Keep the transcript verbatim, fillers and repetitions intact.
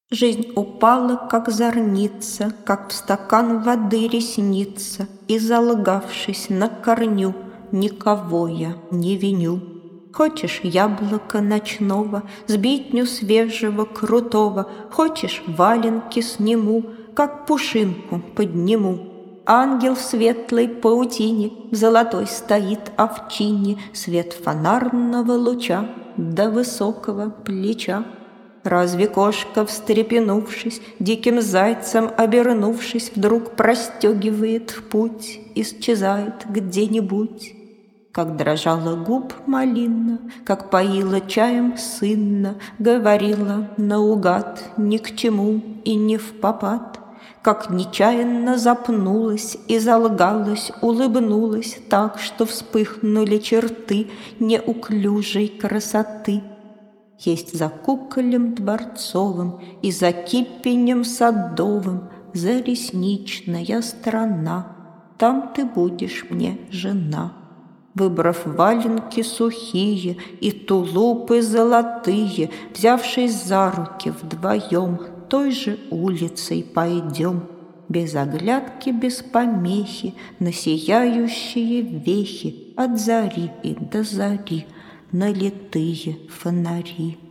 Жизнь упала, как зорница, как в стакан воды ресница, и, залгавшись на корню, никого я не виню. Хочешь яблоко ночного, сбитню свежего, крутого, хочешь валенки сниму, как пушинку подниму. Ангел в светлой паутине, в золотой стоит овчине, свет фонарного луча до высокого плеча. Разве кошка, встрепенувшись, диким зайцем обернувшись, вдруг простегивает в путь, исчезает где-нибудь? Как дрожала губ малина, как поила чаем сынно, говорила наугад ни к чему и не впопад, как нечаянно запнулась и залгалась, улыбнулась так, что вспыхнули черты неуклюжей красоты. Есть за куколем дворцовым и за кипенем садовым заресничная страна, там ты будешь мне жена. Выбрав валенки сухие и тулупы золотые, взявшись за руки вдвоем, той же улицей пойдем, без оглядки, без помехи, на сияющие вехи от зари и до зари налитые фонари.